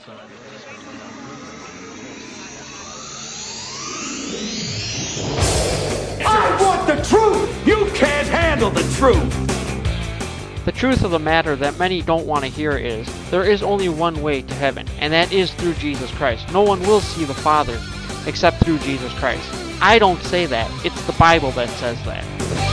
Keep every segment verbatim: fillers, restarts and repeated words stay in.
I want the truth! You can't handle the truth! The truth of the matter that many don't want to hear is, there is only one way to heaven, and that is through Jesus Christ. No one will see the Father except through Jesus Christ. I don't say that. It's the Bible that says that.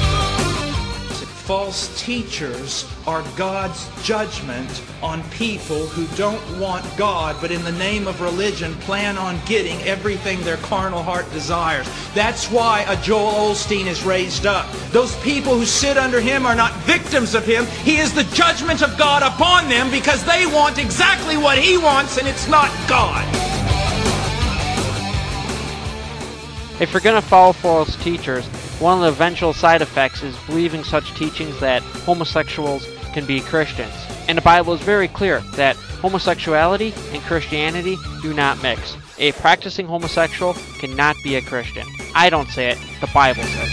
False teachers are God's judgment on people who don't want God, but in the name of religion plan on getting everything their carnal heart desires. That's why a Joel Osteen is raised up. Those people who sit under him are not victims of him. He is the judgment of God upon them because they want exactly what he wants, and it's not God. If you're going to follow false teachers, one of the eventual side effects is believing such teachings that homosexuals can be Christians. And the Bible is very clear that homosexuality and Christianity do not mix. A practicing homosexual cannot be a Christian. I don't say it, the Bible says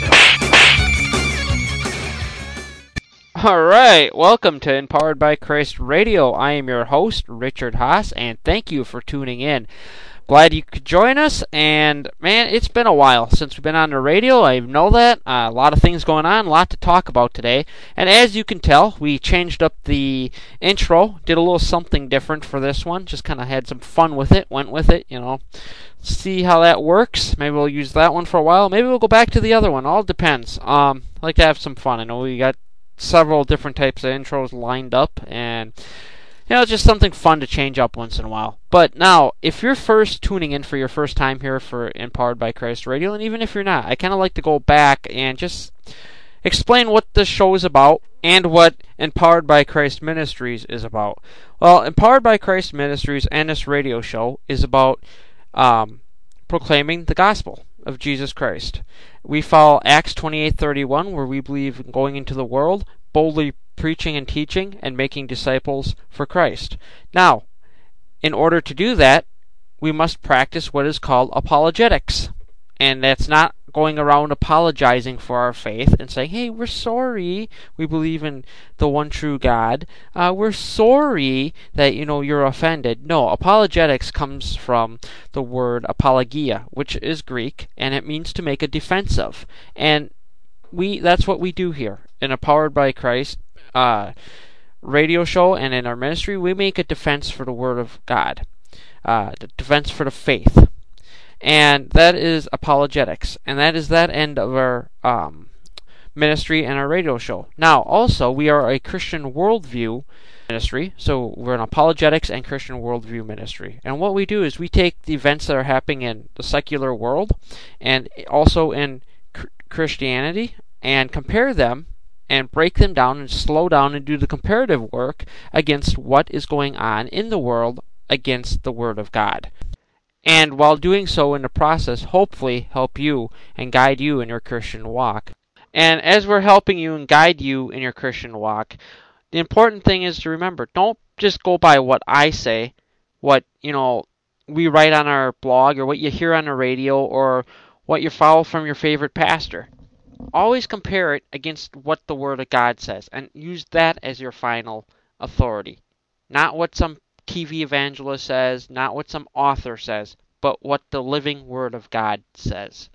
it. Alright, welcome to Empowered by Christ Radio. I am your host, Richard Haas, and thank you for tuning in. Glad you could join us, and man, it's been a while since we've been on the radio. I know that. Uh, a lot of things going on, a lot to talk about today. And as you can tell, we changed up the intro, did a little something different for this one. Just kind of had some fun with it, went with it, you know. See how that works. Maybe we'll use that one for a while. Maybe we'll go back to the other one. All depends. Um, I like to have some fun. I know we got several different types of intros lined up, and you know, it's just something fun to change up once in a while. But now, if you're first tuning in for your first time here for Empowered by Christ Radio, and even if you're not, I kind of like to go back and just explain what this show is about and what Empowered by Christ Ministries is about. Well, Empowered by Christ Ministries and this radio show is about um, proclaiming the gospel of Jesus Christ. We follow Acts twenty-eight thirty-one, where we believe in going into the world, boldly preaching and teaching and making disciples for Christ. Now, in order to do that, we must practice what is called apologetics. And that's not going around apologizing for our faith and saying, hey, we're sorry we believe in the one true God. Uh, we're sorry that, you know, you're offended. No, apologetics comes from the word apologia, which is Greek, and it means to make a defense of. And we that's what we do here in Empowered by Christ Uh, radio show and in our ministry. We make a defense for the Word of God, uh, the defense for the faith, and that is apologetics, and that is that end of our um, ministry and our radio show. Now, also, we are a Christian worldview ministry, so we're an apologetics and Christian worldview ministry, and what we do is we take the events that are happening in the secular world and also in cr- Christianity and compare them and break them down and slow down and do the comparative work against what is going on in the world against the Word of God. And while doing so in the process, hopefully help you and guide you in your Christian walk. And as we're helping you and guide you in your Christian walk, the important thing is to remember, don't just go by what I say, what, you know, we write on our blog or what you hear on the radio or what you follow from your favorite pastor. Always compare it against what the Word of God says and use that as your final authority. Not what some T V evangelist says, not what some author says, but what the living Word of God says.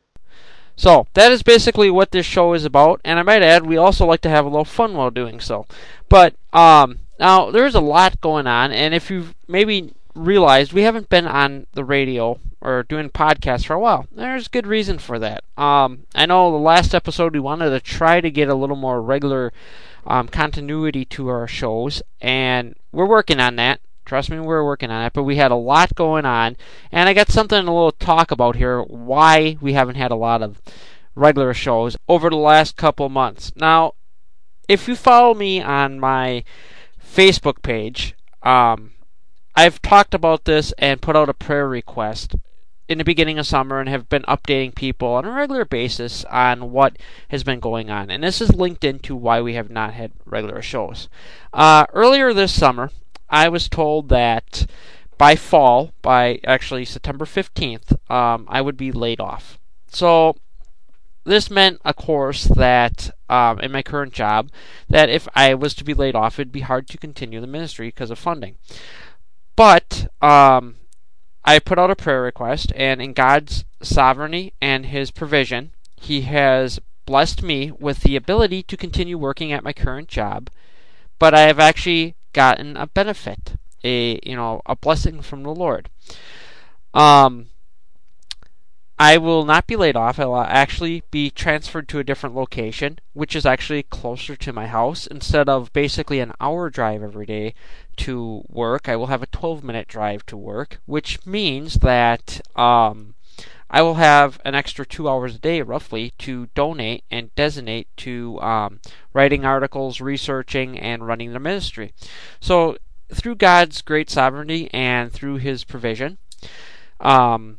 So, that is basically what this show is about, and I might add, we also like to have a little fun while doing so. But, um, now, there's a lot going on, and if you've maybe realized, we haven't been on the radio or doing podcasts for a while. There's good reason for that. Um, I know the last episode we wanted to try to get a little more regular um, continuity to our shows, and we're working on that. Trust me, we're working on it, but we had a lot going on, and I got something a little talk about here, why we haven't had a lot of regular shows over the last couple months. Now, if you follow me on my Facebook page, um, I've talked about this and put out a prayer request in the beginning of summer and have been updating people on a regular basis on what has been going on. And this is linked into why we have not had regular shows. Uh, earlier this summer, I was told that by fall, by actually September fifteenth, um, I would be laid off. So this meant, of course, that um, in my current job, that if I was to be laid off, it'd be hard to continue the ministry because of funding. But um, I put out a prayer request, and in God's sovereignty and His provision, He has blessed me with the ability to continue working at my current job, but I have actually gotten a benefit, a you know a blessing from the Lord. Um, I will not be laid off. I will actually be transferred to a different location, which is actually closer to my house. Instead of basically an hour drive every day to work, I will have a twelve minute drive to work, which means that um, I will have an extra two hours a day, roughly, to donate and designate to um, writing articles, researching, and running the ministry. So, through God's great sovereignty and through His provision, um,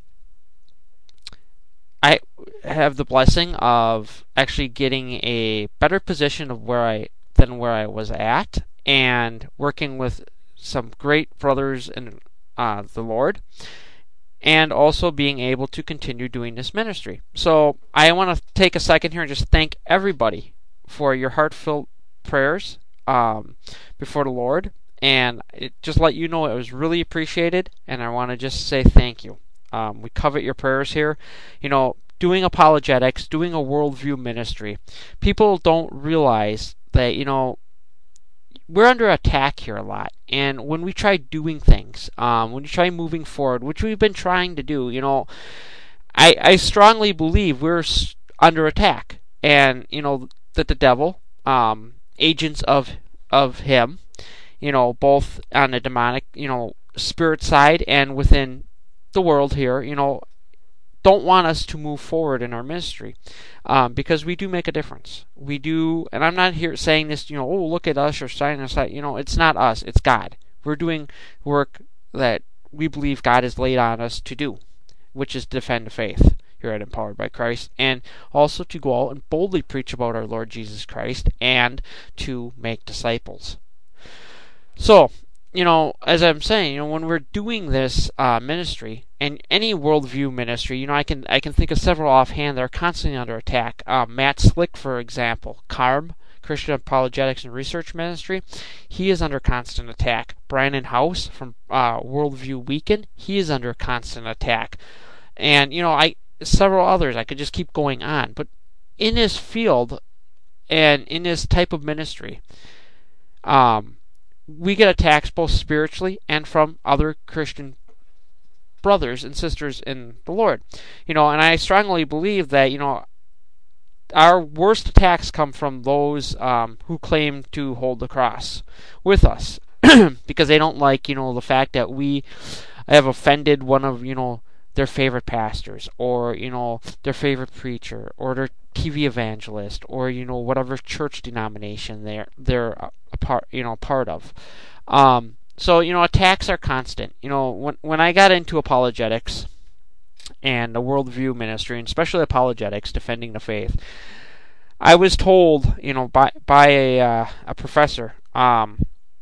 I have the blessing of actually getting a better position of where I than where I was at, and working with some great brothers in uh, the Lord, and also being able to continue doing this ministry. So I want to take a second here and just thank everybody for your heartfelt prayers um, before the Lord, and it, just let you know it was really appreciated, and I want to just say thank you. Um, we covet your prayers here. You know, doing apologetics, doing a worldview ministry, people don't realize that, you know, we're under attack here a lot. And when we try doing things, um, when we try moving forward, which we've been trying to do, you know, I, I strongly believe we're under attack. And, you know, that the devil, um, agents of of him, you know, both on the demonic, you know, spirit side and within the world here, you know, don't want us to move forward in our ministry, um, because we do make a difference. We do, and I'm not here saying this, you know, oh, look at us or signing us out. You know, it's not us, it's God. We're doing work that we believe God has laid on us to do, which is defend the faith here at Empowered by Christ, and also to go out and boldly preach about our Lord Jesus Christ and to make disciples. So, you know, as I'm saying, you know, when we're doing this uh, ministry, and any worldview ministry, you know, I can I can think of several offhand that are constantly under attack. Uh, Matt Slick, for example, CARM, Christian Apologetics and Research Ministry, he is under constant attack. Brandon House from uh, Worldview Weekend, he is under constant attack. And, you know, I several others, I could just keep going on. But in this field and in this type of ministry, um, we get attacks both spiritually and from other Christian brothers and sisters in the Lord. You know, and I strongly believe that, you know, our worst attacks come from those um, who claim to hold the cross with us, because they don't like, you know, the fact that we have offended one of, you know, their favorite pastors, or, you know, their favorite preacher, or their T V evangelist, or, you know, whatever church denomination they're they're a part, you know, part of. Um, so, you know, attacks are constant. You know, when when I got into apologetics and the worldview ministry, and especially apologetics, defending the faith, I was told, you know, by by a uh, a professor um,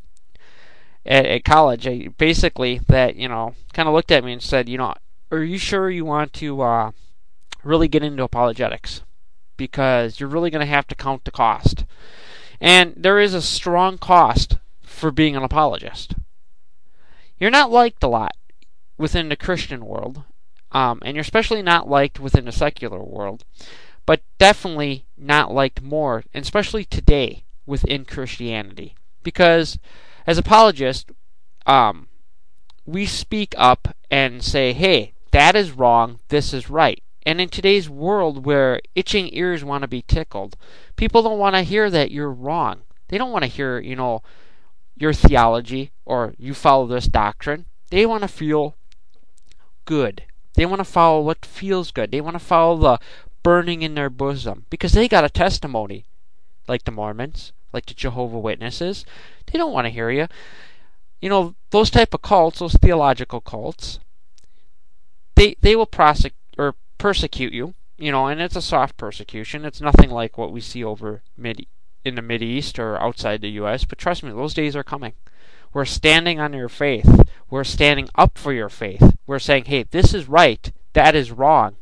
at, at college, I, basically that, you know, kind of looked at me and said, you know, are you sure you want to uh, really get into apologetics? Because you're really going to have to count the cost. And there is a strong cost for being an apologist. You're not liked a lot within the Christian world, um, and you're especially not liked within the secular world, but definitely not liked more, and especially today within Christianity. Because as apologists, um, we speak up and say, hey, that is wrong, this is right. And in today's world where itching ears want to be tickled, people don't want to hear that you're wrong. They don't want to hear, you know, your theology or you follow this doctrine. They want to feel good. They want to follow what feels good. They want to follow the burning in their bosom because they got a testimony, like the Mormons, like the Jehovah's Witnesses. They don't want to hear you. You know, those type of cults, those theological cults, they they will prosecute or persecute you, you know, and it's a soft persecution. It's nothing like what we see over mid in the Mideast or outside the U S, but trust me, those days are coming. We're standing on your faith. We're standing up for your faith. We're saying, hey, this is right, that is wrong,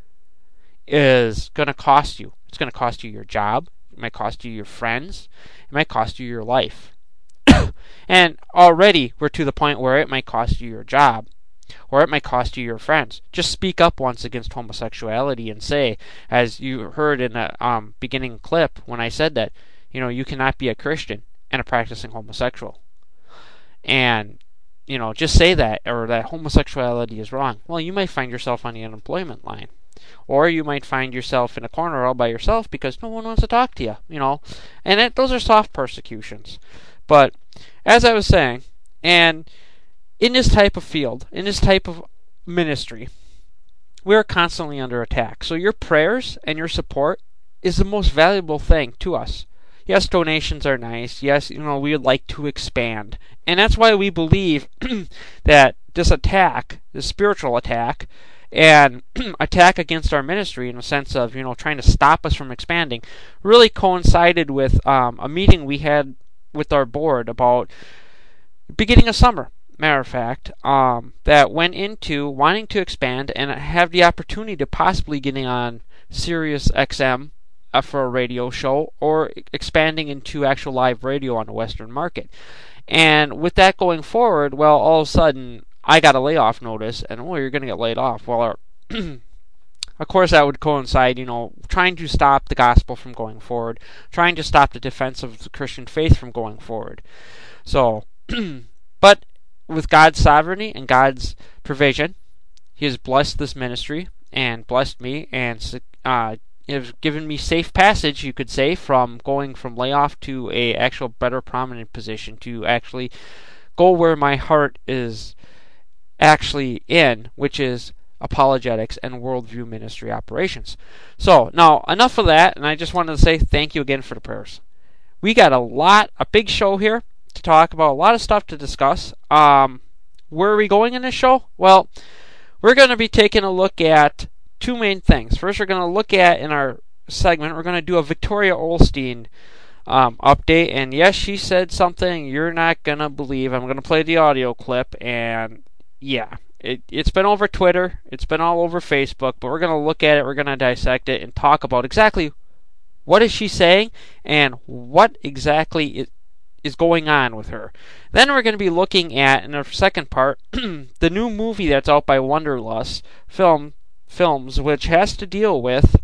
is going to cost you. It's going to cost you your job. It might cost you your friends. It might cost you your life. And already we're to the point where it might cost you your job, or it might cost you your friends. Just speak up once against homosexuality and say, as you heard in the um, beginning clip when I said that, you know, you cannot be a Christian and a practicing homosexual. And, you know, just say that, or that homosexuality is wrong. Well, you might find yourself on the unemployment line. Or you might find yourself in a corner all by yourself because no one wants to talk to you, you know. And it, those are soft persecutions. But, as I was saying, and in this type of field, in this type of ministry, we are constantly under attack. So your prayers and your support is the most valuable thing to us. Yes, donations are nice. Yes, you know, we would like to expand. And that's why we believe that this attack, this spiritual attack, and attack against our ministry in a sense of, you know, trying to stop us from expanding, really coincided with um, a meeting we had with our board about beginning of summer, matter of fact, um, that went into wanting to expand and have the opportunity to possibly getting on Sirius X M uh, for a radio show, or expanding into actual live radio on the Western market. And with that going forward, well, all of a sudden, I got a layoff notice, and, oh, you're going to get laid off. Well, our of course, that would coincide, you know, trying to stop the gospel from going forward, trying to stop the defense of the Christian faith from going forward. So, but with God's sovereignty and God's provision, He has blessed this ministry and blessed me, and uh, has given me safe passage, you could say, from going from layoff to a actual better prominent position, to actually go where my heart is actually in, which is apologetics and worldview ministry operations. So, now, enough of that, and I just wanted to say thank you again for the prayers. We got a lot, a big show here to talk about, a lot of stuff to discuss. Um, where are we going in this show? Well, we're going to be taking a look at two main things. First, we're going to look at, in our segment, we're going to do a Victoria Olstein um, update, and yes, she said something you're not going to believe. I'm going to play the audio clip, and yeah, it, it's been over Twitter, it's been all over Facebook, but we're going to look at it, we're going to dissect it, and talk about exactly what is she saying, and what exactly is, is going on with her. Then we're going to be looking at, in the second part, the new movie that's out by Wonderlust Film Films, which has to deal with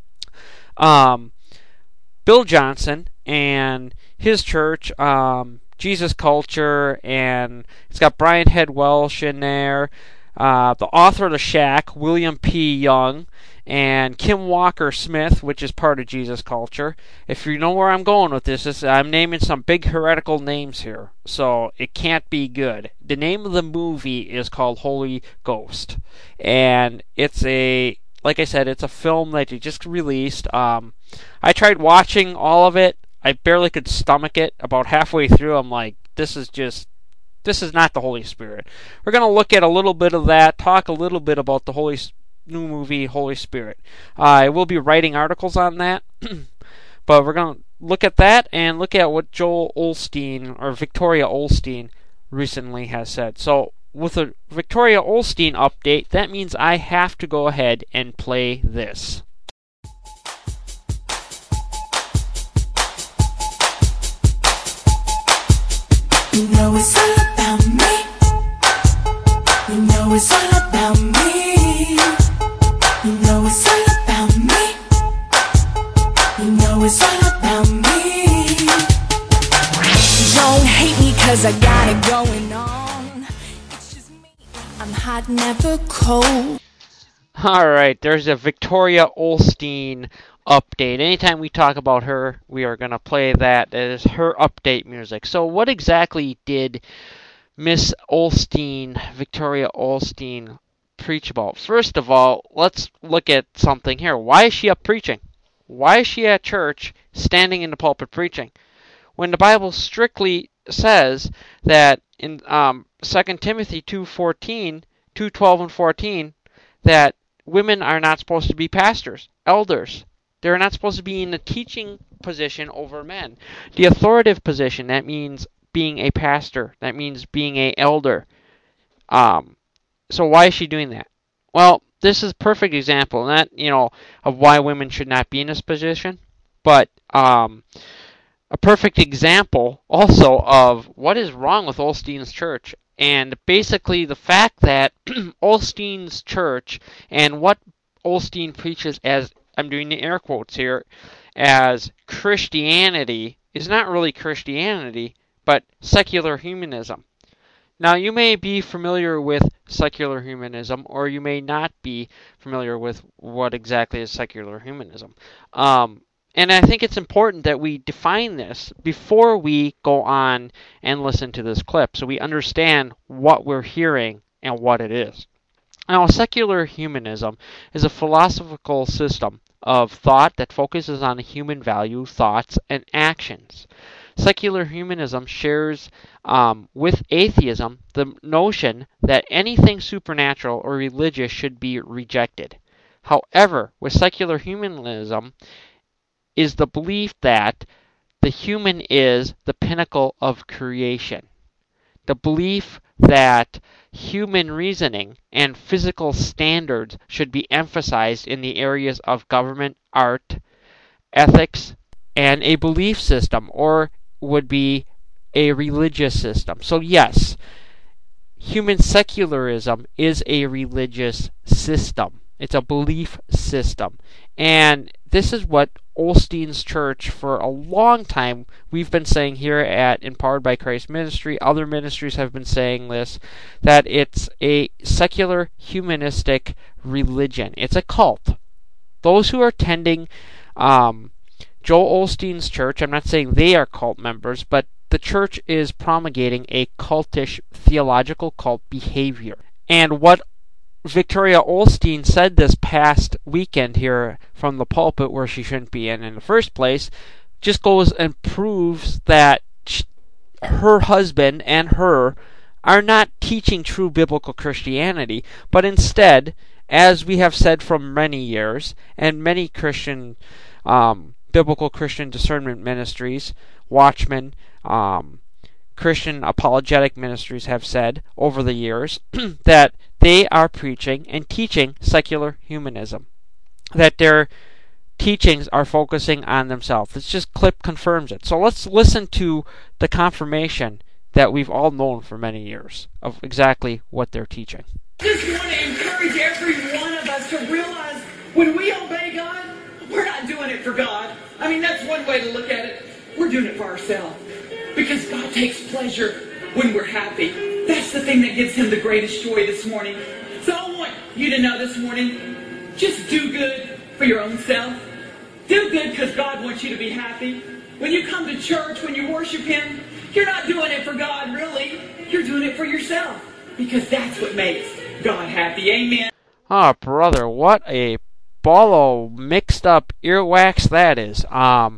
um, Bill Johnson and his church, um, Jesus Culture, and it's got Brian Head Welsh in there, uh, the author of The Shack, William P. Young, and Kim Walker Smith, which is part of Jesus Culture. If you know where I'm going with this, this, I'm naming some big heretical names here, so it can't be good. The name of the movie is called Holy Ghost, and it's a, like I said, it's a film that you just released. Um, I tried watching all of it. I barely could stomach it. About halfway through, I'm like, this is just, this is not the Holy Spirit. We're going to look at a little bit of that, talk a little bit about the Holy new movie, Holy Spirit. Uh, I will be writing articles on that, but we're going to look at that and look at what Joel Olstein, or Victoria Olstein, recently has said. So, with a Victoria Olstein update, that means I have to go ahead and play this. You know it's all about me. You know it's all about me. You know it's all about me. You know it's all about me. Don't hate me cause I got it going on. It's just me. I'm hot, never cold. Alright, there's a Victoria Olstein update. Anytime we talk about her, we are going to play that. That is her update music. So what exactly did Miss Olstein, Victoria Olstein, preach about? First of all, let's look at something here. Why is she up preaching? Why is she at church standing in the pulpit preaching? When the Bible strictly says that in um, Second Timothy two fourteen, two twelve and fourteen, that women are not supposed to be pastors, elders. They're not supposed to be in a teaching position over men. The authoritative position, that means being a pastor. That means being an elder. Um, so why is she doing that? Well, this is a perfect example, not, you know, of why women should not be in this position, but um, a perfect example also of what is wrong with Osteen's church, and basically the fact that Osteen's church and what Osteen preaches as, I'm doing the air quotes here, as Christianity is not really Christianity, but secular humanism. Now, you may be familiar with secular humanism, or you may not be familiar with what exactly is secular humanism. Um, and I think it's important that we define this before we go on and listen to this clip, so we understand what we're hearing and what it is. Now, secular humanism is a philosophical system of thought that focuses on human value, thoughts, and actions. Secular humanism shares um, with atheism the notion that anything supernatural or religious should be rejected. However, with secular humanism is the belief that the human is the pinnacle of creation. The belief that human reasoning and physical standards should be emphasized in the areas of government, art, ethics, and a belief system, or would be a religious system. So yes, human secularism is a religious system. It's a belief system. And this is what Osteen's church, for a long time, we've been saying here at Empowered by Christ Ministry, other ministries have been saying this, that it's a secular humanistic religion. It's a cult. Those who are attending um, Joel Osteen's church, I'm not saying they are cult members, but the church is promulgating a cultish, theological cult behavior. And what Victoria Osteen said this past weekend here from the pulpit, where she shouldn't be in in the first place, just goes and proves that her husband and her are not teaching true biblical Christianity, but instead, as we have said for many years, and many Christian um, biblical Christian discernment ministries, Watchmen, um, Christian apologetic ministries have said over the years that they are preaching and teaching secular humanism, that their teachings are focusing on themselves. This just clip confirms it. So let's listen to the confirmation that we've all known for many years of exactly what they're teaching. I just want to encourage every one of us to realize when we obey God, we're not doing it for God. I mean, that's one way to look at it. We're doing it for ourselves. Because God takes pleasure when we're happy. That's the thing that gives Him the greatest joy this morning. So I want you to know this morning, just do good for your own self. Do good because God wants you to be happy. When you come to church, when you worship Him, you're not doing it for God, really. You're doing it for yourself. Because that's what makes God happy. Amen. Oh, brother, what a ball of mixed up earwax that is. Um...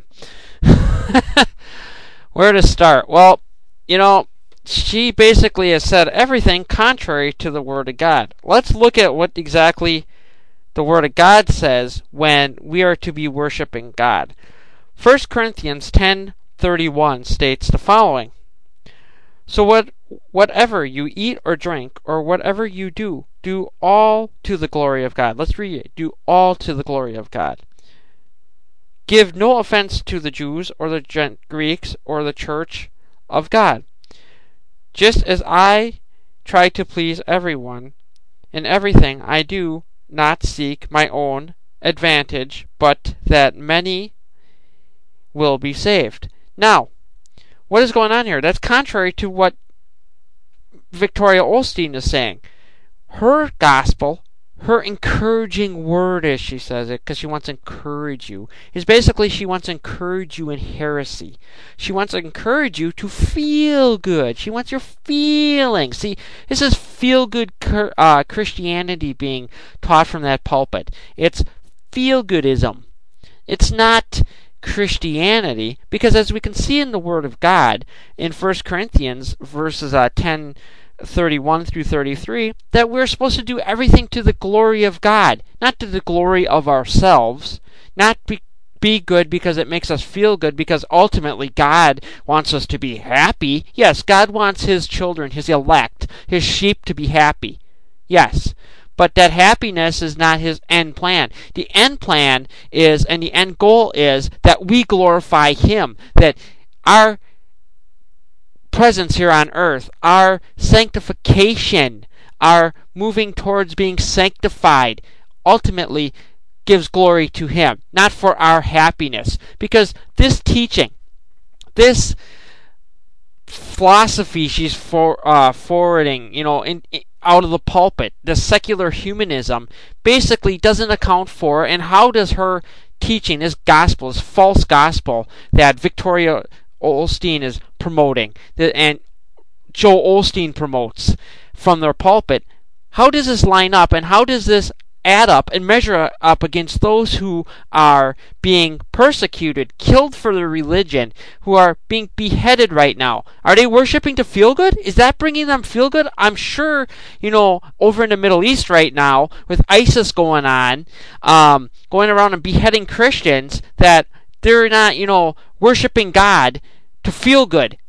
Where to start? Well, you know, she basically has said everything contrary to the Word of God. Let's look at what exactly the Word of God says when we are to be worshiping God. First Corinthians ten thirty-one states the following: So what, whatever you eat or drink, or whatever you do, do all to the glory of God. Let's read it. Do all to the glory of God. Give no offense to the Jews or the Greeks or the church of God. Just as I try to please everyone, in everything I do not seek my own advantage, but that many will be saved. Now, what is going on here? That's contrary to what Victoria Osteen is saying. Her gospel, her encouraging word, as she says it, because she wants to encourage you, is basically she wants to encourage you in heresy. She wants to encourage you to feel good. She wants your feelings. See, this is feel-good uh, Christianity being taught from that pulpit. It's feel-goodism. It's not Christianity, because as we can see in the Word of God, in First Corinthians, verses uh, ten thirty-one through thirty-three, that we're supposed to do everything to the glory of God, not to the glory of ourselves, not be, be good because it makes us feel good, because ultimately God wants us to be happy. Yes, God wants His children, His elect, His sheep to be happy. Yes, but that happiness is not His end plan. The end plan is, and the end goal is, that we glorify Him, that our presence here on earth, our sanctification, our moving towards being sanctified, ultimately gives glory to Him, not for our happiness. Because this teaching, this philosophy she's for, uh, forwarding, you know, in, in, out of the pulpit, the secular humanism, basically doesn't account for, and how does her teaching, this gospel, this false gospel that Victoria Osteen is promoting, that, and Joel Osteen promotes from their pulpit, how does this line up, and how does this add up and measure up against those who are being persecuted, killed for their religion, who are being beheaded right now? Are they worshiping to feel good? Is that bringing them feel good? I'm sure, you know, over in the Middle East right now, with ISIS going on, um, going around and beheading Christians, that they're not, you know, worshiping God to feel good.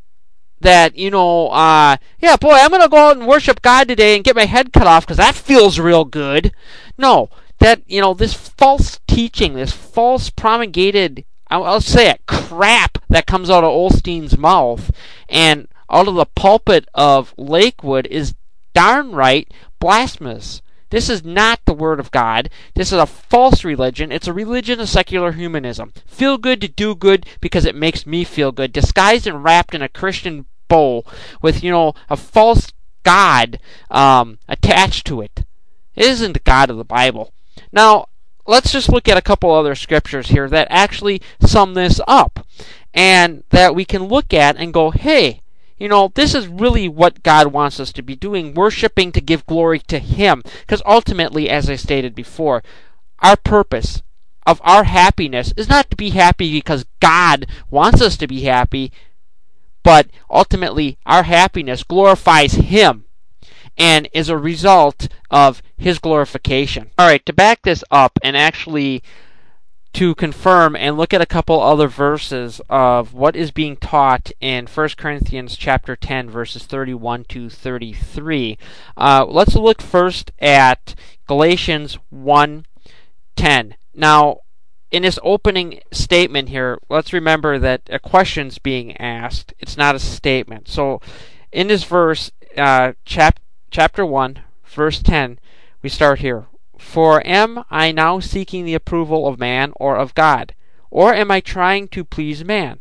That, you know, uh, yeah, boy, I'm going to go out and worship God today and get my head cut off because that feels real good. No, that, you know, this false teaching, this false promulgated, I'll, I'll say it, crap that comes out of Osteen's mouth and out of the pulpit of Lakewood is darn right blasphemous. This is not the Word of God. This is a false religion. It's a religion of secular humanism. Feel good to do good because it makes me feel good. Disguised and wrapped in a Christian bow with, you know, a false God um, attached to it. It isn't the God of the Bible. Now, let's just look at a couple other scriptures here that actually sum this up. And that we can look at and go, hey, you know, this is really what God wants us to be doing, worshiping to give glory to Him. Because ultimately, as I stated before, our purpose of our happiness is not to be happy because God wants us to be happy, but ultimately our happiness glorifies Him and is a result of His glorification. Alright, to back this up and actually to confirm and look at a couple other verses of what is being taught in First Corinthians chapter ten, verses thirty-one to thirty-three. Uh, let's look first at Galatians one ten. Now, in this opening statement here, let's remember that a question's being asked. It's not a statement. So, in this verse, uh, chap- chapter one, verse ten, we start here. For am I now seeking the approval of man or of God? Or am I trying to please man?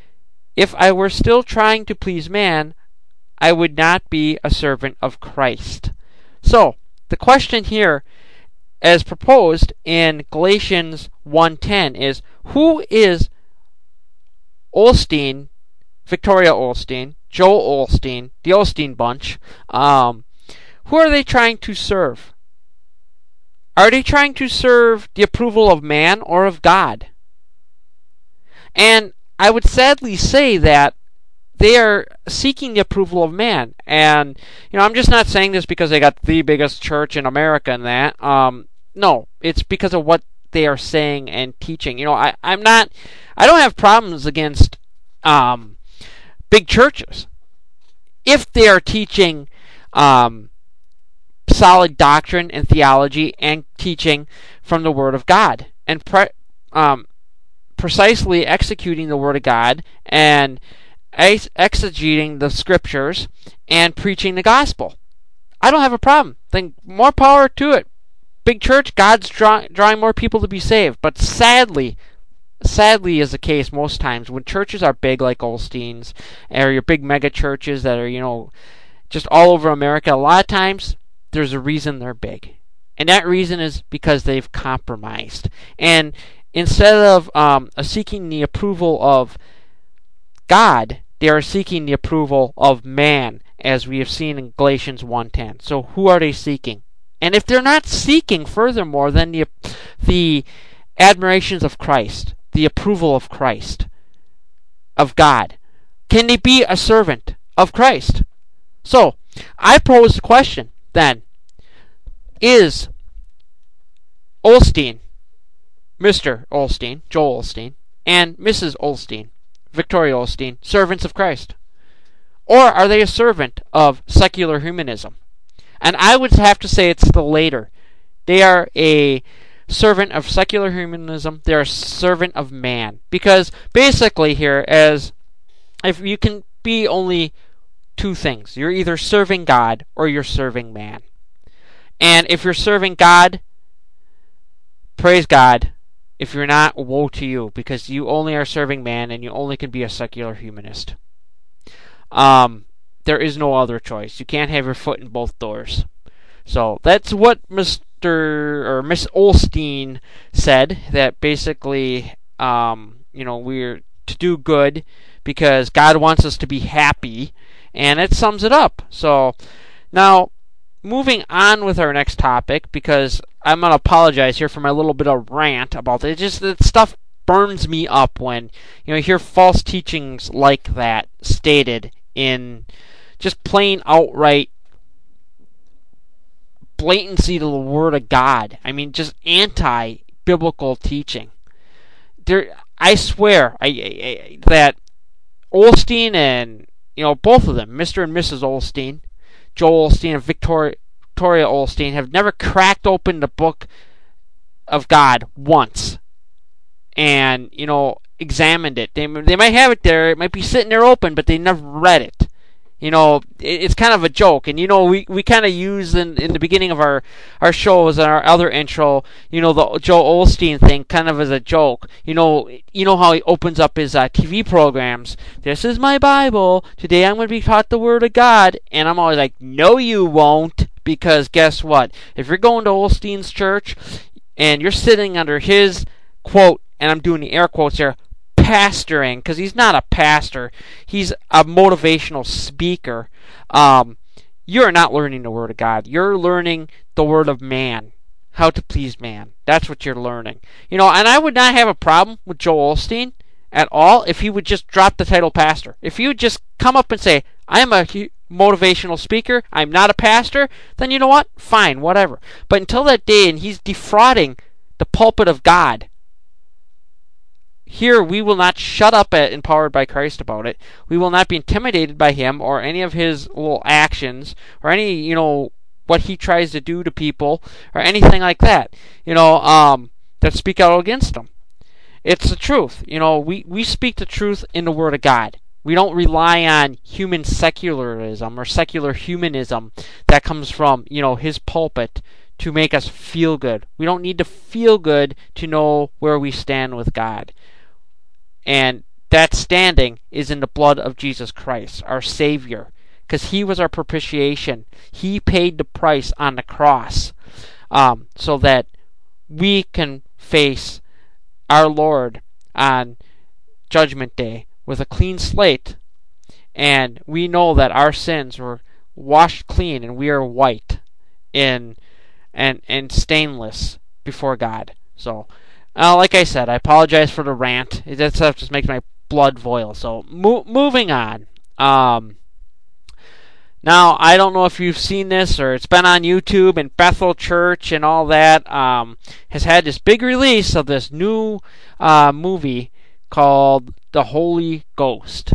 If I were still trying to please man, I would not be a servant of Christ. So, the question here, as proposed in Galatians one ten, is who is Osteen, Victoria Osteen, Joel Osteen, the Osteen bunch, um, who are they trying to serve? Are they trying to serve the approval of man or of God? And I would sadly say that they are seeking the approval of man. And, you know, I'm just not saying this because they got the biggest church in America and that. Um, no, it's because of what they are saying and teaching. You know, I, I'm not, I don't have problems against um, big churches if they are teaching um, solid doctrine and theology and teaching from the Word of God and pre- um, precisely executing the Word of God and ex- exegeting the Scriptures and preaching the gospel. I don't have a problem. Then more power to it. Big church, God's draw- drawing more people to be saved. But sadly, sadly is the case most times when churches are big like Osteen's or your big mega churches that are, you know, just all over America, a lot of times there's a reason they're big. And that reason is because they've compromised. And instead of um, seeking the approval of God, they are seeking the approval of man, as we have seen in Galatians one ten. So who are they seeking? And if they're not seeking, furthermore, than the, the admirations of Christ, the approval of Christ, of God, can they be a servant of Christ? So, I pose the question, then, is Osteen, Mister Osteen, Joel Osteen, and Missus Osteen, Victoria Osteen, servants of Christ? Or are they a servant of secular humanism? And I would have to say it's the later. They are a servant of secular humanism. They're a servant of man. Because basically here, as if you can be only two things. You're either serving God or you're serving man. And if you're serving God, praise God. If you're not, woe to you, because you only are serving man and you only can be a secular humanist. Um, there is no other choice. You can't have your foot in both doors. So that's what Mister or Miss Osteen said, that basically, um, you know, we're to do good because God wants us to be happy, and it sums it up. So now, moving on with our next topic, because I'm going to apologize here for my little bit of rant about it. It just, that stuff burns me up when, you know, you hear false teachings like that stated in just plain outright blatancy to the Word of God. I mean, just anti-biblical teaching. There, I swear I, I, that Osteen and, you know, both of them, Mister and Missus Osteen, Joel Osteen and Victoria, Victoria Osteen, have never cracked open the book of God once and, you know, examined it. They, they might have it there, it might be sitting there open, but they never read it. You know, it, it's kind of a joke. And, you know, we, we kind of use in, in the beginning of our, our shows and our other intro, you know, the Joel Osteen thing kind of as a joke. You know, you know how he opens up his uh, T V programs. This is my Bible. Today I'm going to be taught the Word of God. And I'm always like, no, you won't. Because guess what? If you're going to Osteen's church and you're sitting under his, quote, and I'm doing the air quotes here, pastoring, because he's not a pastor, he's a motivational speaker, um, you're not learning the Word of God. You're learning the Word of man, how to please man. That's what you're learning. You know, and I would not have a problem with Joel Osteen at all if he would just drop the title pastor. If he would just come up and say, I'm a motivational speaker, I'm not a pastor, then you know what? Fine, whatever. But until that day, and he's defrauding the pulpit of God, here we will not shut up at Empowered by Christ about it. We will not be intimidated by him or any of his little actions or any, you know, what he tries to do to people or anything like that, you know, um, that speak out against him. It's the truth. You know, we, we speak the truth in the Word of God. We don't rely on human secularism or secular humanism that comes from, you know, his pulpit to make us feel good. We don't need to feel good to know where we stand with God. And that standing is in the blood of Jesus Christ, our Savior, because he was our propitiation. He paid the price on the cross um, so that we can face our Lord on Judgment Day with a clean slate, and we know that our sins were washed clean and we are white in and and stainless before God. So, uh, like I said, I apologize for the rant. That stuff just makes my blood boil. So, mo- moving on. Um, now, I don't know if you've seen this or it's been on YouTube, and Bethel Church and all that um, has had this big release of this new uh, movie called The Holy Ghost.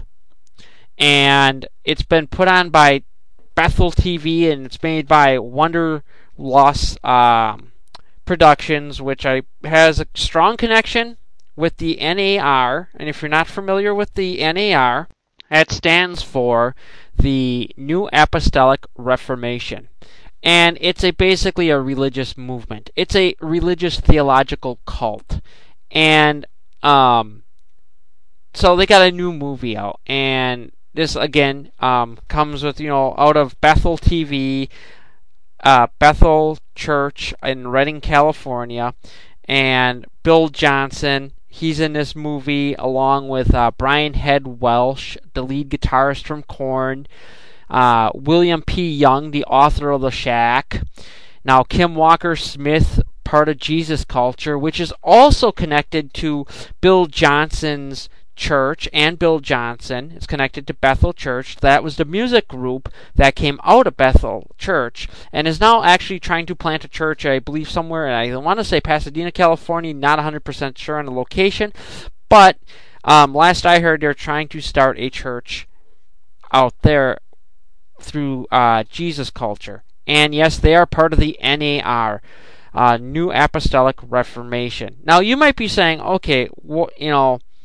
And it's been put on by Bethel T V, and it's made by Wonderlust um, Productions, which I, has a strong connection with the N A R. And if you're not familiar with the N A R, that stands for the New Apostolic Reformation. And it's a basically a religious movement. It's a religious theological cult. And um, so they got a new movie out. And this, again, um, comes with, you know, out of Bethel T V, uh, Bethel Church in Redding, California. And Bill Johnson, he's in this movie along with uh, Brian Head Welsh, the lead guitarist from Korn, uh, William P. Young, the author of The Shack. Now, Kim Walker Smith, part of Jesus Culture, which is also connected to Bill Johnson's church, and Bill Johnson is connected to Bethel Church. That was the music group that came out of Bethel Church and is now actually trying to plant a church, I believe, somewhere, I want to say Pasadena, California, not one hundred percent sure on the location, but um, last I heard, they're trying to start a church out there through uh, Jesus Culture. And yes, they are part of the N A R, uh, New Apostolic Reformation. Now, you might be saying, okay, wh- you know,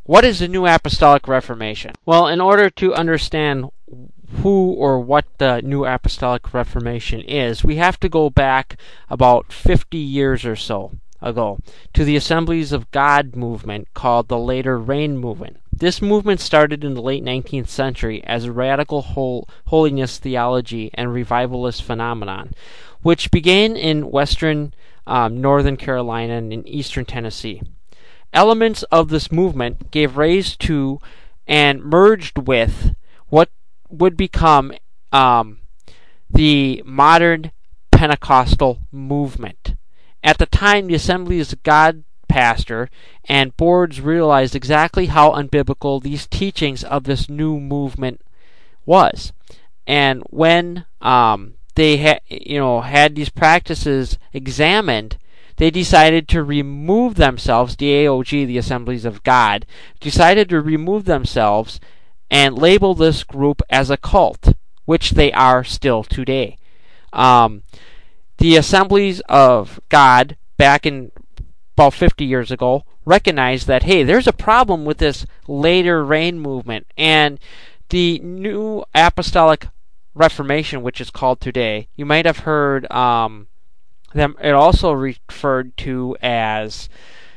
what is the New Apostolic Reformation? Well, in order to understand who or what the New Apostolic Reformation is, we have to go back about fifty years or so ago to the Assemblies of God movement called the Later Rain movement. This movement started in the late nineteenth century as a radical hol- holiness theology and revivalist phenomenon, which began in western um, Northern Carolina and in eastern Tennessee. Elements of this movement gave rise to and merged with what would become um, the modern Pentecostal movement. At the time, the Assemblies of God pastor and boards realized exactly how unbiblical these teachings of this new movement was, and when um, they had, you know, had these practices examined, they decided to remove themselves. The A O G, the Assemblies of God, decided to remove themselves and label this group as a cult, which they are still today. Um, the Assemblies of God, back in about fifty years ago, recognized that, hey, there's a problem with this Later Rain movement, and the New Apostolic Reformation, which is called today, you might have heard um, them. It also referred to as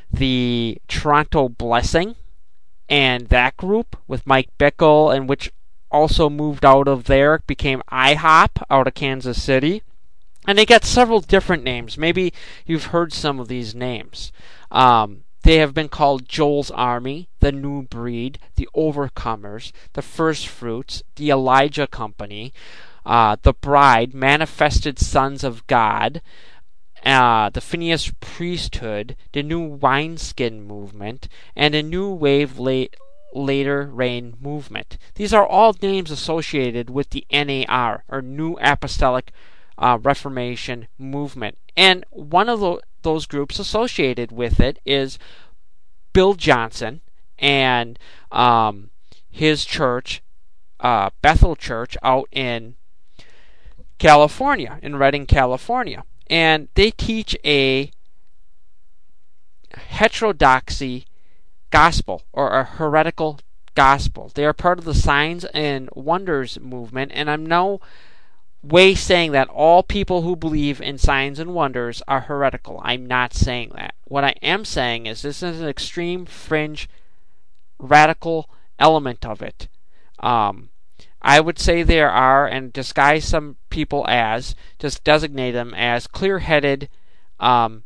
the Toronto Blessing, and that group with Mike Bickle, and which also moved out of there, became I HOP out of Kansas City. And they got several different names. Maybe you've heard some of these names. Um, they have been called Joel's Army, the New Breed, the Overcomers, the First Fruits, the Elijah Company, uh, the Bride, Manifested Sons of God, uh, the Phineas Priesthood, the New Wineskin Movement, and the New Wave late, Later Rain Movement. These are all names associated with the N A R, or New Apostolic Uh, Reformation movement. And one of the, those groups associated with it is Bill Johnson and um, his church, uh, Bethel Church, out in California, in Redding, California. And they teach a heterodoxy gospel, or a heretical gospel. They are part of the Signs and Wonders movement, and I'm now way saying that all people who believe in signs and wonders are heretical. I'm not saying that. What I am saying is this is an extreme fringe radical element of it. Um, I would say there are, and disguise some people as, just designate them as clear-headed um,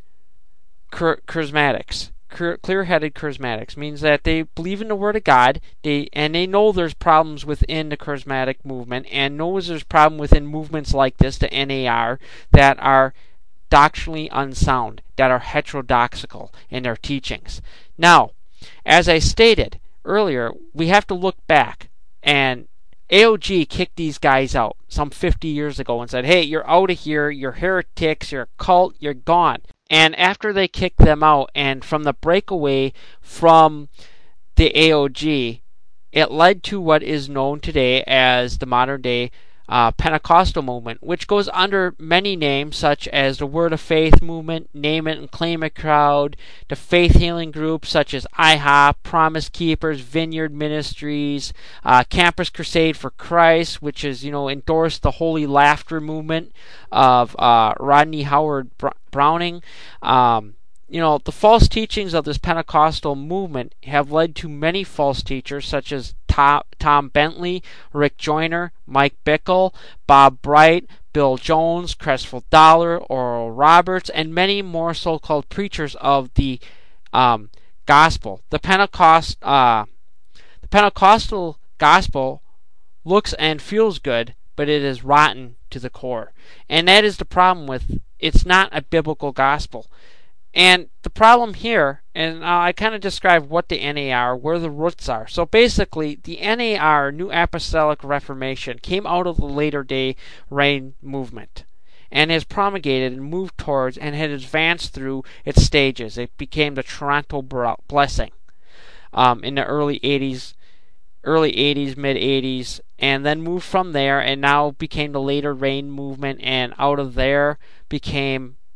charismatics. Clear-headed charismatics means that they believe in the Word of God, they and they know there's problems within the charismatic movement, and knows there's problems within movements like this, the N A R, that are doctrinally unsound, that are heterodoxical in their teachings. Now, as I stated earlier, we have to look back, and A O G kicked these guys out some fifty years ago and said, hey, you're out of here, you're heretics, you're a cult, you're gone. And after they kicked them out, and from the breakaway from the A O G, it led to what is known today as the modern day uh, Pentecostal movement, which goes under many names such as the Word of Faith movement, Name It and Claim It crowd, the faith healing groups such as I HOP, Promise Keepers, Vineyard Ministries, uh, Campus Crusade for Christ, which is, you know, endorsed the Holy Laughter movement of uh, Rodney Howard Browning. Um, you know, the false teachings of this Pentecostal movement have led to many false teachers such as Tom, Tom Bentley, Rick Joyner, Mike Bickle, Bob Bright, Bill Jones, Crestful Dollar, Oral Roberts, and many more so-called preachers of the um, gospel. The Pentecost, uh, the Pentecostal gospel looks and feels good, but it is rotten to the core, and that is the problem with it's not a biblical gospel. And the problem here, and uh, I kind of described what the N A R, where the roots are. So basically, the N A R, New Apostolic Reformation, came out of the Later Day Rain movement and has promulgated and moved towards and had advanced through its stages. It became the Toronto Blessing um, in the early eighties, early eighties, mid eighties, and then moved from there and now became the Later Rain movement, and out of there became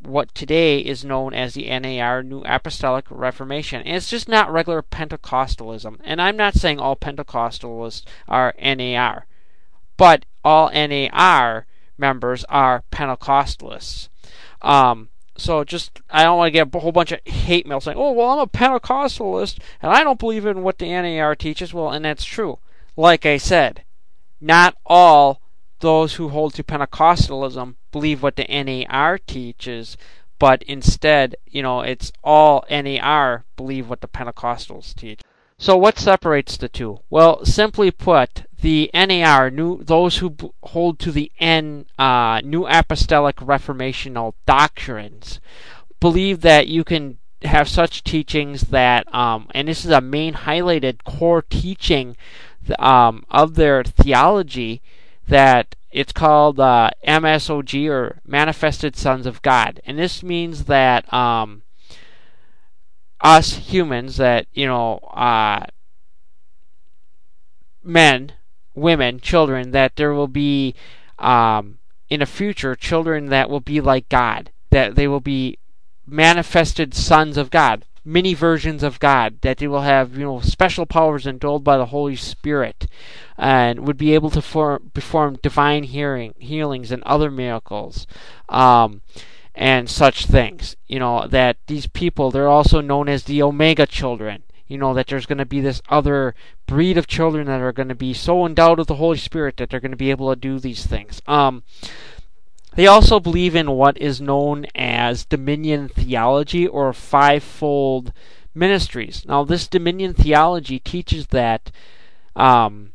what today is known as the N A R, New Apostolic Reformation. And it's just not regular Pentecostalism. And I'm not saying all Pentecostalists are N A R, but all N A R members are Pentecostalists. Um, so just, I don't want to get a whole bunch of hate mail saying, oh, well, I'm a Pentecostalist, and I don't believe in what the N A R teaches. Well, and that's true. Like I said, not all those who hold to Pentecostalism believe what the N A R teaches, but instead, you know, it's all N A R believe what the Pentecostals teach. So what separates the two? Well, simply put, the N A R, new, those who b- hold to the N, uh, New Apostolic Reformational doctrines, believe that you can have such teachings that, um, and this is a main highlighted core teaching um, of their theology, that it's called uh, M S O G, or Manifested Sons of God. And this means that um, us humans, that, you know, uh, men, women, children, that there will be, um, in the future, children that will be like God, that they will be manifested sons of God, mini versions of God, that they will have, you know, special powers endowed by the Holy Spirit, and would be able to form, perform divine hearing, healings and other miracles, um, and such things. You know, that these people, they're also known as the Omega children. You know, that there's going to be this other breed of children that are going to be so endowed with the Holy Spirit that they're going to be able to do these things. Um, They also believe in what is known as dominion theology, or fivefold ministries. Now, this dominion theology teaches that um,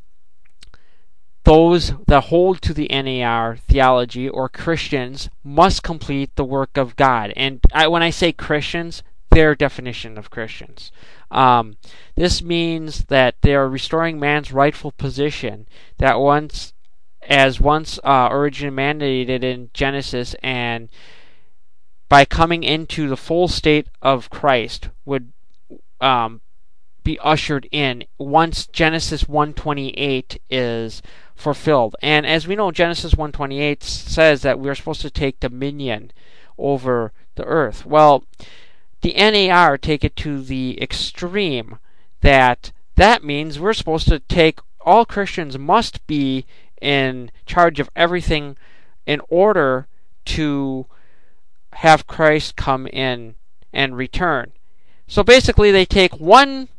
those that hold to the N A R theology, or Christians, must complete the work of God. And I, when I say Christians, their definition of Christians. Um, this means that they are restoring man's rightful position that once as once uh, originally mandated in Genesis, and by coming into the full state of Christ would um, be ushered in once Genesis one twenty-eight is fulfilled. And as we know, Genesis one twenty-eight says that we are supposed to take dominion over the earth. Well, the N A R take it to the extreme that that means we're supposed to take, all Christians must be in charge of everything in order to have Christ come in and return. So basically they take one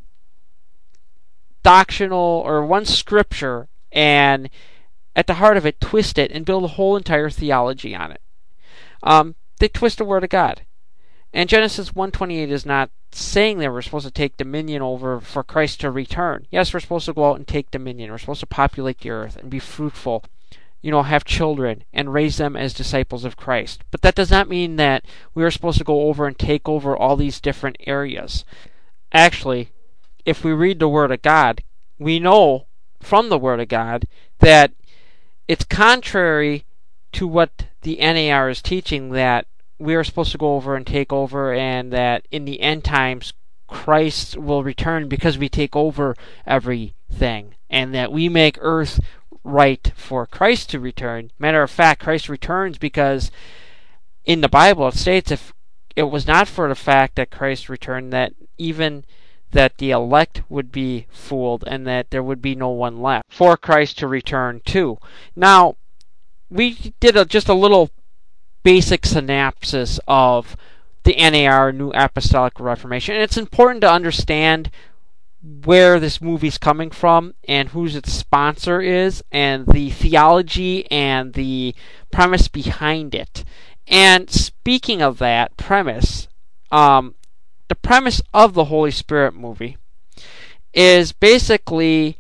doctrinal or one scripture and at the heart of it twist it and build a whole entire theology on it. Um, they twist the Word of God. And Genesis one twenty-eight is not saying that we're supposed to take dominion over for Christ to return. Yes, we're supposed to go out and take dominion. We're supposed to populate the earth and be fruitful, you know, have children and raise them as disciples of Christ. But that does not mean that we are supposed to go over and take over all these different areas. Actually, if we read the Word of God, we know from the Word of God that it's contrary to what the N A R is teaching, that we are supposed to go over and take over, and that in the end times Christ will return because we take over everything, and that we make earth right for Christ to return. Matter of fact, Christ returns because in the Bible it states if it was not for the fact that Christ returned, that even that the elect would be fooled and that there would be no one left for Christ to return to. Now, we did a, just a little basic synopsis of the N A R, New Apostolic Reformation. And it's important to understand where this movie's coming from and who its sponsor is and the theology and the premise behind it. And speaking of that premise, um, the premise of the Holy Spirit movie is basically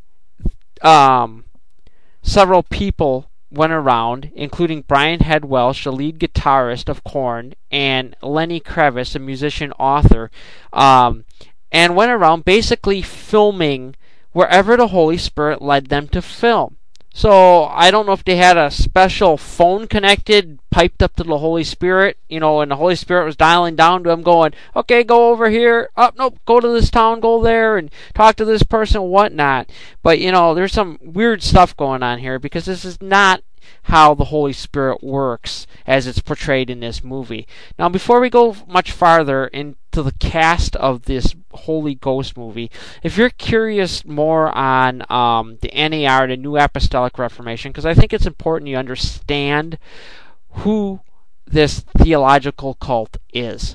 um, several people went around, including Brian Head Welch, the lead guitarist of Korn, and Lenny Kravitz, a musician author, um, and went around basically filming wherever the Holy Spirit led them to film. So I don't know if they had a special phone connected, piped up to the Holy Spirit, you know, and the Holy Spirit was dialing down to them going, okay, go over here, up, oh, nope, go to this town, go there, and talk to this person, whatnot. But, you know, there's some weird stuff going on here because this is not how the Holy Spirit works as it's portrayed in this movie. Now, before we go much farther into the cast of this Holy Ghost movie, if you're curious more on um, the N A R, the New Apostolic Reformation, because I think it's important you understand who this theological cult is.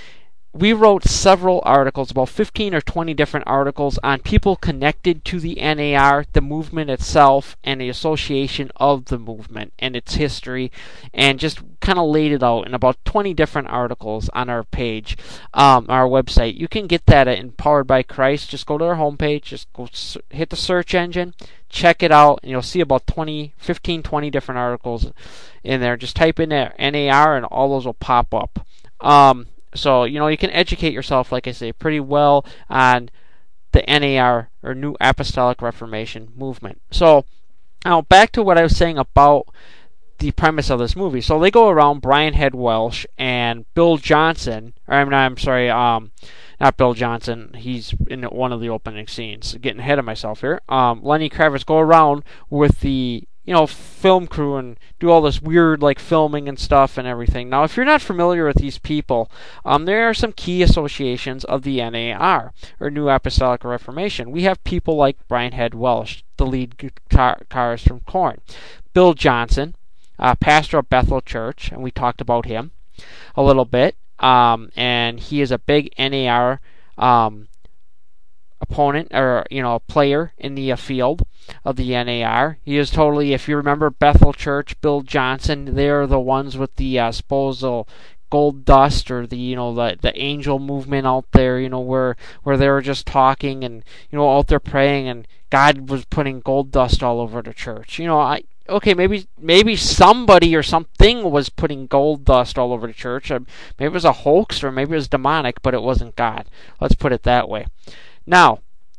We wrote several articles, about fifteen or twenty different articles, on people connected to the N A R, the movement itself, and the association of the movement and its history, and just kind of laid it out in about twenty different articles on our page, um, our website. You can get that at Empowered by Christ. Just go to our homepage, just go hit the search engine, check it out, and you'll see about twenty, fifteen, twenty different articles in there. Just type in there N A R, and all those will pop up. Um, So, you know, you can educate yourself, like I say, pretty well on the N A R, or New Apostolic Reformation movement. So, now back to what I was saying about the premise of this movie. So they go around, Brian Head Welch and Bill Johnson, or I'm, I'm sorry, um, not Bill Johnson, he's in one of the opening scenes, getting ahead of myself here. Um, Lenny Kravitz go around with the you know, film crew and do all this weird, like, filming and stuff and everything. Now, if you're not familiar with these people, um, there are some key associations of the N A R, or New Apostolic Reformation. We have people like Brian Head Welch, the lead guitarist from Korn. Bill Johnson, uh, pastor of Bethel Church, and we talked about him a little bit. Um, and he is a big N A R um, opponent, or, you know, player in the uh, field of the N A R. He is totally, if you remember Bethel Church, Bill Johnson, they're the ones with the uh, supposed gold dust, or the, you know, the the angel movement out there, you know, where where they were just talking and, you know, out there praying, and God was putting gold dust all over the church. You know, I okay, maybe maybe somebody or something was putting gold dust all over the church. Maybe it was a hoax, or maybe it was demonic, but it wasn't God. Let's put it that way. Now,